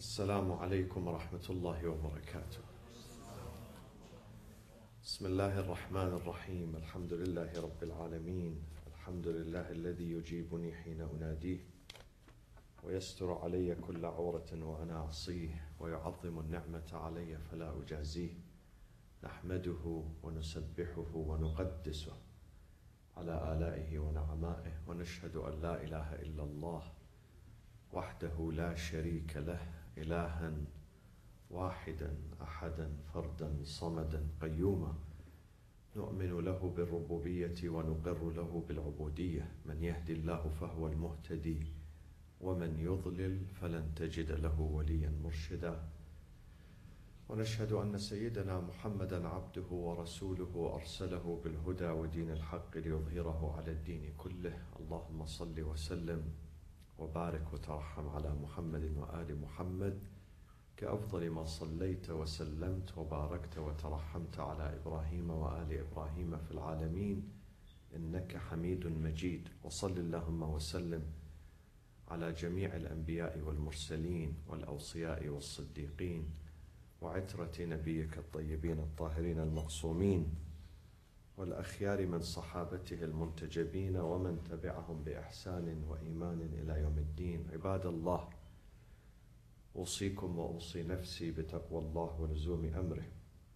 السلام عليكم ورحمة الله وبركاته. بسم الله الرحمن الرحيم. الحمد لله رب العالمين. الحمد لله الذي يجيبني حين أناديه ويستر علي كل عورة وأنا أعصيه ويعظم النعمة علي فلا أجازيه. نحمده ونسبحه ونقدسه على آلائه ونعمائه ونشهد أن لا إله إلا الله وحده لا شريك له إلها واحدا أحدا فردا صمدا قيوما نؤمن له بالربوبية ونقر له بالعبودية. من يهدي الله فهو المهتدي ومن يضلل فلن تجد له وليا مرشدا. ونشهد أن سيدنا محمدا عبده ورسوله أرسله بالهدى ودين الحق ليظهره على الدين كله. اللهم صل وسلم وبارك وترحم على محمد وآل محمد كأفضل ما صليت وسلمت وباركت وترحمت على إبراهيم وآل إبراهيم في العالمين إنك حميد مجيد. وصل اللهم وسلم على جميع الأنبياء والمرسلين والأوصياء والصديقين وعترة نبيك الطيبين الطاهرين المعصومين والأخيار من صحابته المنتجبين ومن تبعهم بإحسان وإيمان إلى يوم الدين. عباد الله، أوصيكم وأوصي نفسي بتقوى الله ولزوم أمره.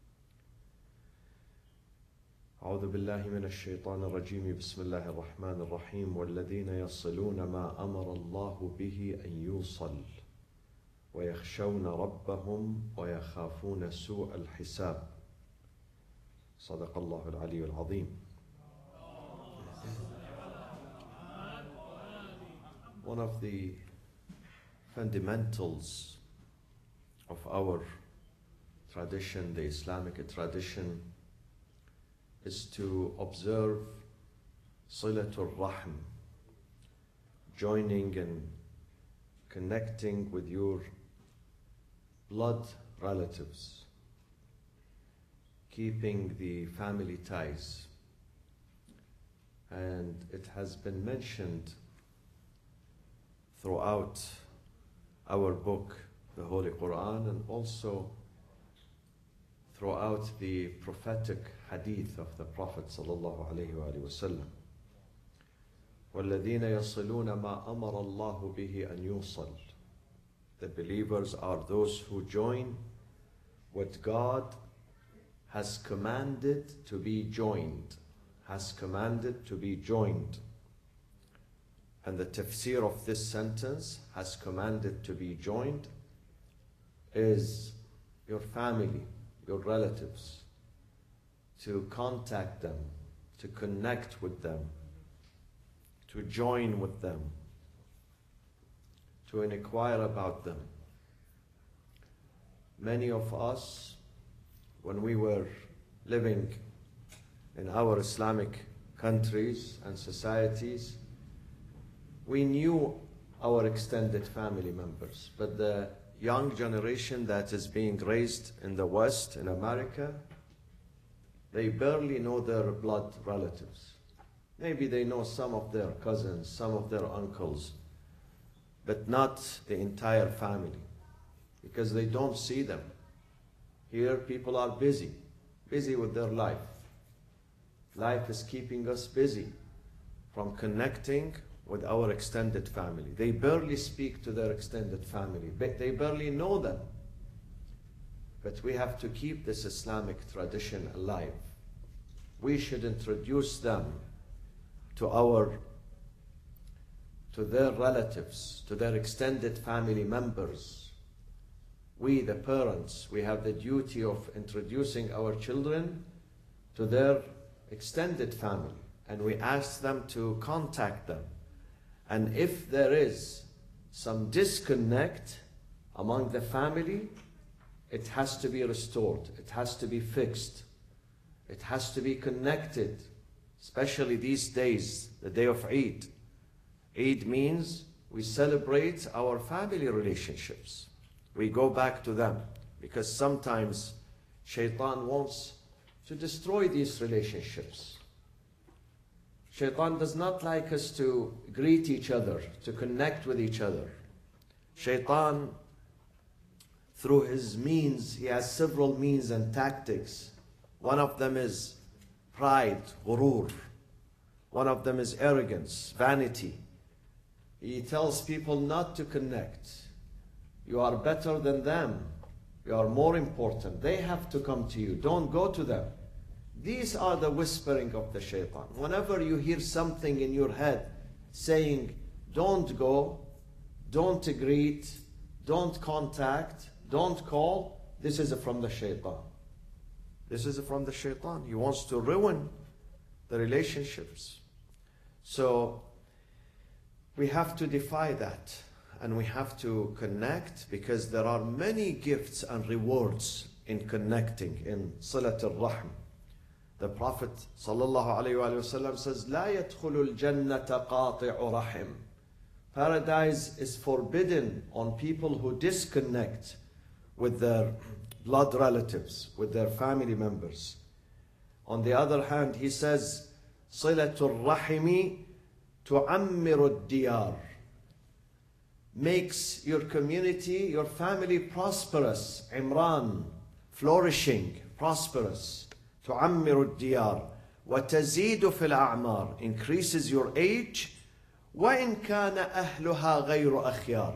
أعوذ بالله من الشيطان الرجيم. بسم الله الرحمن الرحيم. والذين يصلون ما أمر الله به أن يوصل ويخشون ربهم ويخافون سوء الحساب. صدق الله العلي العظيم. One of the fundamentals of our tradition, the Islamic tradition, is to observe Silatul Rahm, joining and connecting with your blood relatives, keeping the family ties. And it has been mentioned throughout our book, the Holy Quran, and also throughout the prophetic hadith of the Prophet sallallahu alaihi wasallam. وَالَّذِينَ يَصِلُونَ مَا أَمَرَ اللَّهُ بِهِ أَنْ يُوصَلْ. The believers are those who join what God has commanded to be joined, has commanded to be joined. And the tafsir of this sentence, has commanded to be joined, is your family, your relatives, to contact them, to connect with them, to join with them, to inquire about them. Many of us, when we were living in our Islamic countries and societies, we knew our extended family members, but the young generation that is being raised in the West, in America, they barely know their blood relatives. Maybe they know some of their cousins, some of their uncles, but not the entire family, because they don't see them. Here people are busy with their life. Life is keeping us busy from connecting with our extended family. They barely speak to their extended family. They barely know them. But we have to keep this Islamic tradition alive. We should introduce them to their relatives, to their extended family members. We, the parents, we have the duty of introducing our children to their extended family, and we ask them to contact them. And if there is some disconnect among the family, it has to be restored. It has to be fixed. It has to be connected, especially these days, the day of Eid. Eid means we celebrate our family relationships. We go back to them, because sometimes Shaitan wants to destroy these relationships. Shaitan does not like us to greet each other, to connect with each other. Shaitan through his means. He has several means and tactics. One of them is pride, ghurur. One of them is arrogance, vanity. He tells people not to connect. You are better than them. You are more important. They have to come to you. Don't go to them. These are the whispering of the shaitan. Whenever you hear something in your head saying, don't go, don't greet, don't contact, don't call, this is from the shaitan. This is from the shaitan. He wants to ruin the relationships. So we have to defy that, and we have to connect, because there are many gifts and rewards in connecting, in Silat al-Rahm. The Prophet ﷺ says, لا يدخل الجنة قاطع رحم. Paradise is forbidden on people who disconnect with their blood relatives, with their family members. On the other hand, he says, صلة الرحم تعمر الديار. Makes your community, your family prosperous. Imran, flourishing, prosperous. تعمر الديار وتزيد في الأعمار. Increases your age. وإن كان أهلها غير أخيار.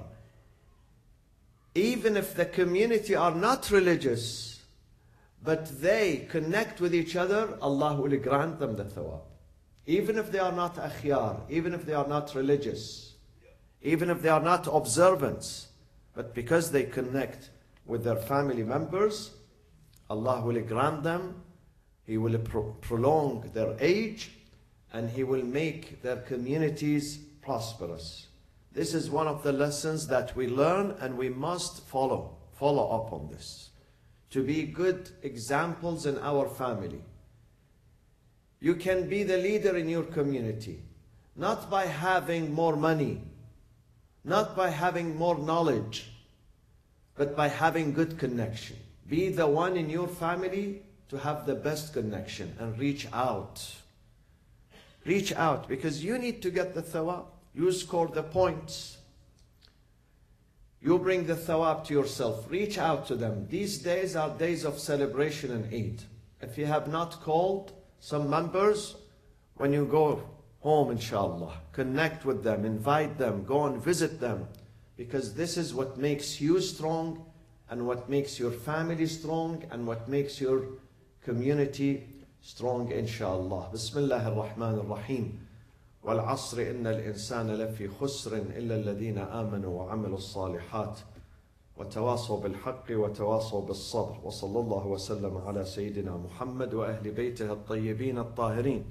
Even if the community are not religious, but they connect with each other, Allah will grant them the thawab. Even if they are not akhyar, even if they are not religious, even if they are not observant, but because they connect with their family members, Allah will grant them, He will prolong their age, and He will make their communities prosperous. This is one of the lessons that we learn, and we must follow up on this, to be good examples in our family. You can be the leader in your community, not by having more money, not by having more knowledge, but by having good connection. Be the one in your family to have the best connection, and reach out. Reach out, because you need to get the thawab. You score the points. You bring the thawab to yourself. Reach out to them. These days are days of celebration and Eid. If you have not called some members, when you go home, inshallah, connect with them, invite them, go and visit them, because this is what makes you strong, and what makes your family strong, and what makes your community strong, inshallah. Bismillah ar-Rahman ar-Rahim. والعصر إن الإنسان لفي خسر إلا الذين آمنوا وعملوا الصالحات وتواصوا بالحق وتواصوا بالصبر وصلى الله وسلم على سيدنا محمد وأهل بيته الطيبين الطاهرين.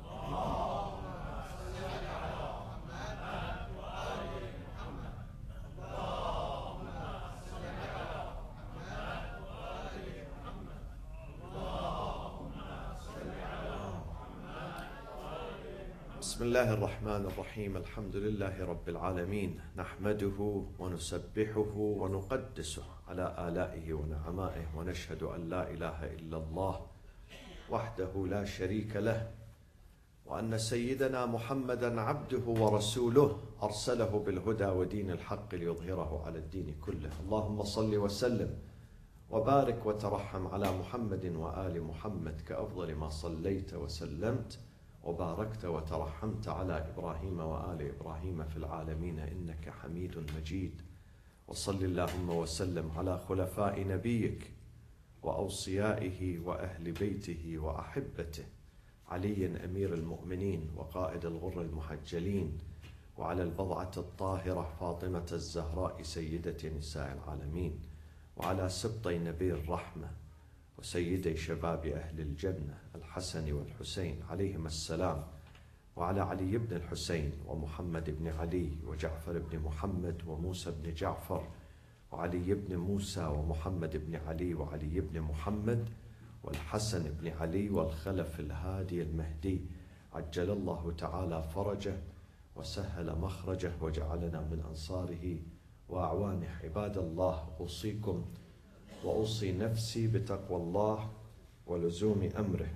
بسم الله الرحمن الرحيم. الحمد لله رب العالمين، نحمده ونسبحه ونقدسه على آلائه ونعمائه، ونشهد أن لا إله إلا الله وحده لا شريك له، وأن سيدنا محمدا عبده ورسوله أرسله بالهدى ودين الحق ليظهره على الدين كله. اللهم صل وسلم وبارك وترحم على محمد وآل محمد كأفضل ما صليت وسلمت وباركت وترحمت على إبراهيم وآل إبراهيم في العالمين إنك حميد مجيد. وصل اللهم وسلم على خلفاء نبيك وأوصيائه وأهل بيته وأحبته، علي أمير المؤمنين وقائد الغر المحجلين، وعلى البضعة الطاهرة فاطمة الزهراء سيدة نساء العالمين، وعلى سبطي نبي الرحمة وسيدي شباب أهل الجنة الحسن والحسين عليهما السلام، وعلى علي بن الحسين ومحمد بن علي وجعفر بن محمد وموسى بن جعفر وعلي بن موسى ومحمد بن علي وعلي بن محمد والحسن بن علي والخلف الهادي المهدي، عجل الله تعالى فرجه وسهل مخرجه وجعلنا من أنصاره وأعوانه. عباد الله، أوصيكم وأوصي نفسي بتقوى الله ولزوم أمره.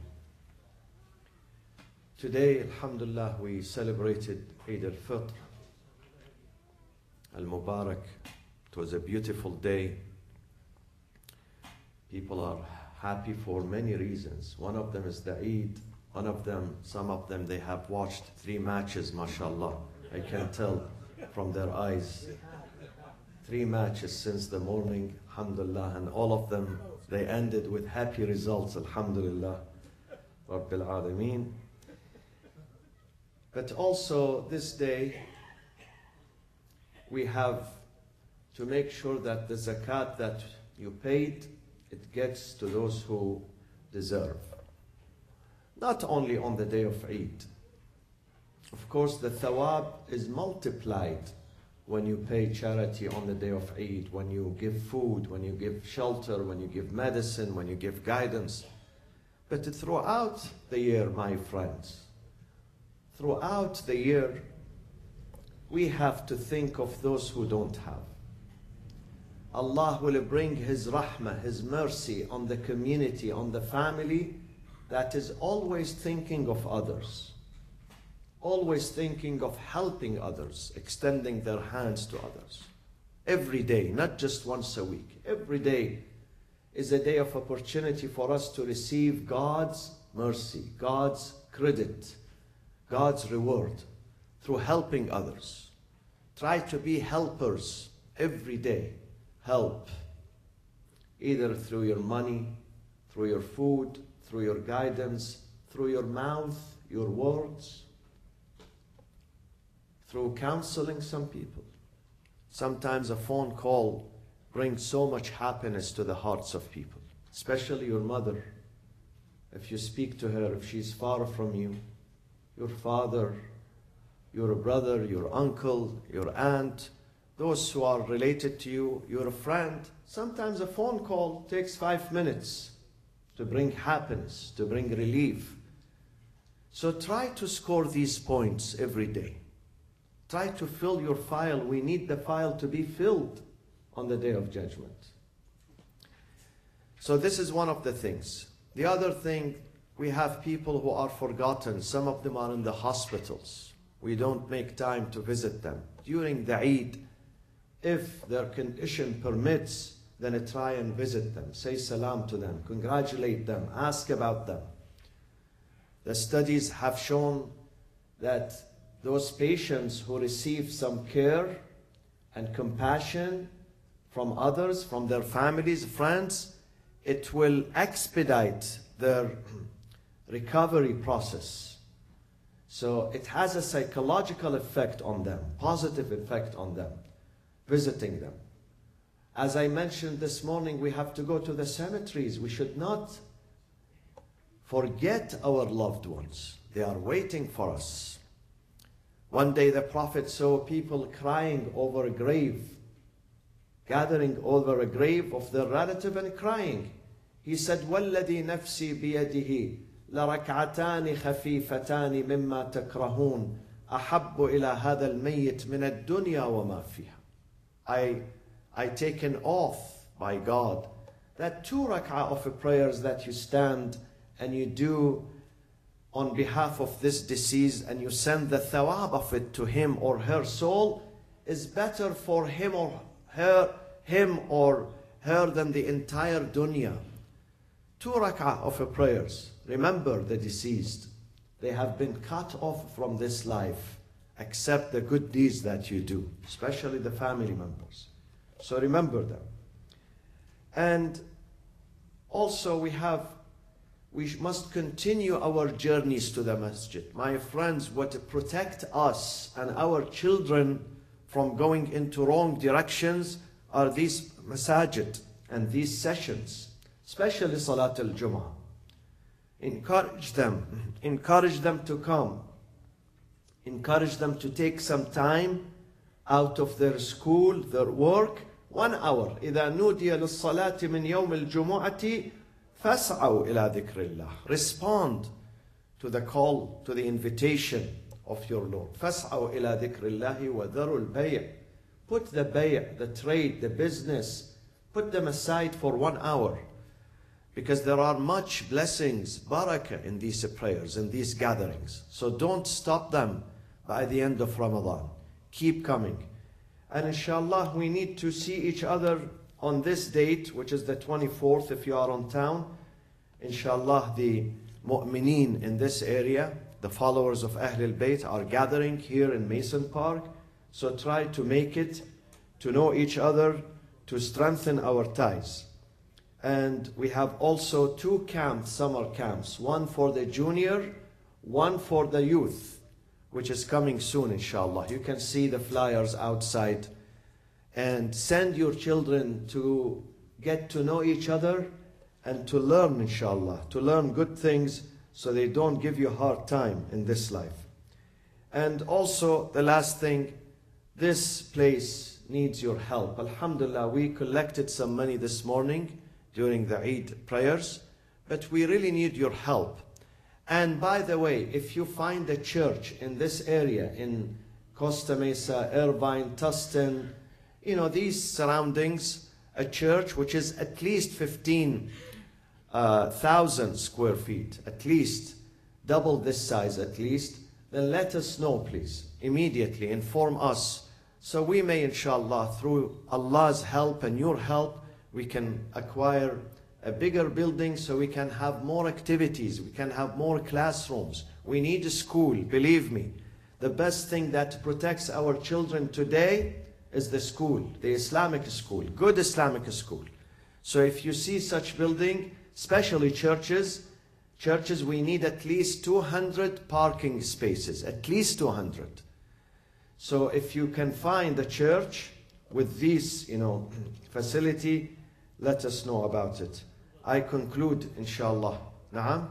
Today, alhamdulillah, we celebrated Eid al-Fitr al-Mubarak. It was a beautiful day. People are happy for many reasons. One of them is the Eid. Some of them, they have watched 3 matches, mashallah. I can tell from their eyes. 3 matches since the morning, alhamdulillah, and all of them, they ended with happy results, alhamdulillah, Rabbil Alameen. But also this day, we have to make sure that the zakat that you paid, it gets to those who deserve. Not only on the day of Eid. Of course, the thawab is multiplied when you pay charity on the day of Eid, when you give food, when you give shelter, when you give medicine, when you give guidance. But throughout the year, my friends, throughout the year, we have to think of those who don't have. Allah will bring His rahmah, His mercy on the community, on the family that is always thinking of others, always thinking of helping others, extending their hands to others. Every day, not just once a week. Every day is a day of opportunity for us to receive God's mercy, God's credit, God's reward through helping others. Try to be helpers every day. Help, either through your money, through your food, through your guidance, through your mouth, your words, through counseling some people. Sometimes a phone call brings so much happiness to the hearts of people, especially your mother. If you speak to her, if she's far from you, your father, your brother, your uncle, your aunt, those who are related to you, your friend. Sometimes a phone call takes 5 minutes to bring happiness, to bring relief. So try to score these points every day. Try to fill your file. We need the file to be filled on the Day of Judgment. So this is one of the things. The other thing, we have people who are forgotten. Some of them are in the hospitals. We don't make time to visit them. During the Eid, if their condition permits, then try and visit them. Say salam to them. Congratulate them. Ask about them. The studies have shown that those patients who receive some care and compassion from others, from their families, friends, it will expedite their recovery process. So it has a psychological effect on them, positive effect on them, visiting them. As I mentioned this morning, we have to go to the cemeteries. We should not forget our loved ones. They are waiting for us. One day the Prophet saw people crying over a grave, gathering over a grave of their relative and crying. He said, وَالَّذِي نَفْسِي بِيَدِهِ لَرَكْعَتَانِ خَفِيفَتَانِ مِمَّا تَكْرَهُونَ أَحَبُّ إِلَى هَذَا الْمَيِّتِ مِنَ الدُّنْيَا وَمَا فِيهَا. I take an oath by God that 2 rak'ah of prayers that you stand and you do on behalf of this deceased and you send the thawab of it to him or her soul is better for him or her than the entire dunya. 2 rak'ah of prayers. Remember the deceased. They have been cut off from this life, except the good deeds that you do, especially the family members. So remember them. And also we must continue our journeys to the masjid. My friends, what protect us and our children from going into wrong directions are these masajid and these sessions, especially Salat al-Jum'ah. Encourage them to come. Encourage them to take some time out of their school, their work, 1 hour. إذا نودي للصلاة من يوم الجمعة فاسعوا إلى ذكر الله. Respond to the call, to the invitation of your Lord. فاسعوا إلى ذكر الله وذروا البيع. Put the bay', the trade, the business, put them aside for 1 hour. Because there are much blessings, barakah in these prayers, in these gatherings. So don't stop them by the end of Ramadan. Keep coming. And inshallah, we need to see each other on this date, which is the 24th, if you are on town, inshallah, the mu'mineen in this area, the followers of Ahlul Bayt, are gathering here in Mason Park. So try to make it, to know each other, to strengthen our ties. And we have also 2 camps, summer camps, one for the junior, one for the youth, which is coming soon, inshallah. You can see the flyers outside. And send your children to get to know each other and to learn, inshallah, to learn good things so they don't give you a hard time in this life. And also, the last thing, this place needs your help. Alhamdulillah, we collected some money this morning during the Eid prayers, but we really need your help. And by the way, if you find a church in this area, in Costa Mesa, Irvine, Tustin, you know, these surroundings, a church which is at least 15,000 square feet, at least double this size at least, then let us know, please, immediately, inform us, so we may, inshallah, through Allah's help and your help, we can acquire a bigger building so we can have more activities, we can have more classrooms. We need a school, believe me. The best thing that protects our children today is the school, the Islamic school, good Islamic school. So if you see such building, especially churches, we need at least 200 parking spaces, at least 200. So if you can find a church with this, you know, facility, let us know about it. I conclude, inshallah. Na'am?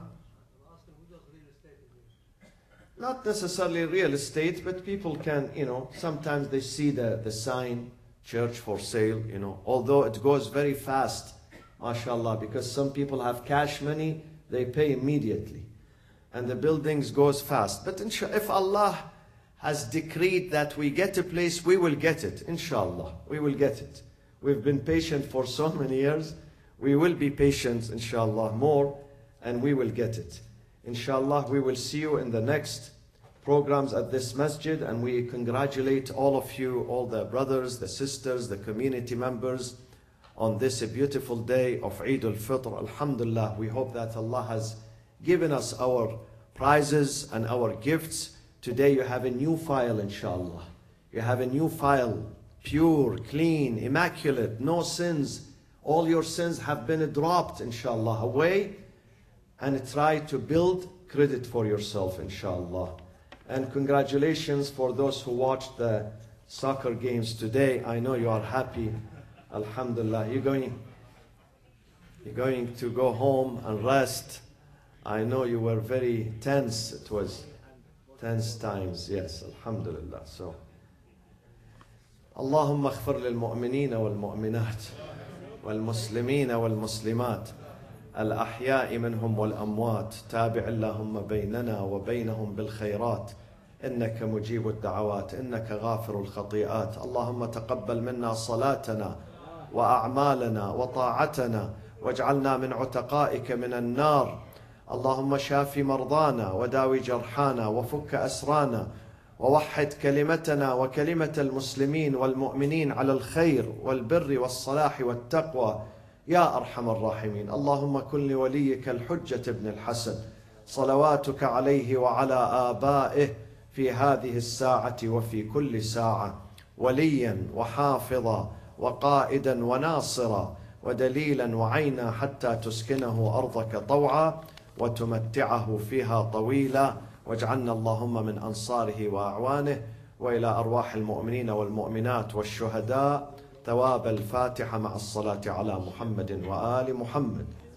Not necessarily real estate, but people can, you know, sometimes they see the sign, church for sale, you know, although it goes very fast, mashallah, because some people have cash money, they pay immediately. And the buildings goes fast. But if Allah has decreed that we get a place, we will get it, inshallah, we will get it. We've been patient for so many years. We will be patient, inshallah, more, and we will get it. Inshallah, we will see you in the next programs at this masjid, and we congratulate all of you, all the brothers, the sisters, the community members on this beautiful day of Eid al-Fitr. Alhamdulillah, we hope that Allah has given us our prizes and our gifts. Today you have a new file, inshallah. You have a new file, pure, clean, immaculate, no sins. All your sins have been dropped, inshallah, away. And try to build credit for yourself, inshallah. And congratulations for those who watched the soccer games today. I know you are happy, alhamdulillah. You're going to go home and rest. I know you were very tense. It was tense times, yes, alhamdulillah. So, Allahumma aghfir lil mu'minina wal mu'minat wal muslimina wal muslimat الأحياء منهم والأموات تابع اللهم بيننا وبينهم بالخيرات إنك مجيب الدعوات إنك غافر الخطيئات اللهم تقبل منا صلاتنا وأعمالنا وطاعتنا واجعلنا من عتقائك من النار اللهم شاف مرضانا وداوي جرحانا وفك أسرانا ووحد كلمتنا وكلمة المسلمين والمؤمنين على الخير والبر والصلاح والتقوى يا أرحم الراحمين اللهم كن لوليك الحجة ابن الحسن صلواتك عليه وعلى آبائه في هذه الساعة وفي كل ساعة وليا وحافظا وقائدا وناصرا ودليلا وعينا حتى تسكنه أرضك طوعا وتمتعه فيها طويلا واجعلنا اللهم من أنصاره وأعوانه وإلى أرواح المؤمنين والمؤمنات والشهداء ثواب الفاتحة مع الصلاة على محمد وآل محمد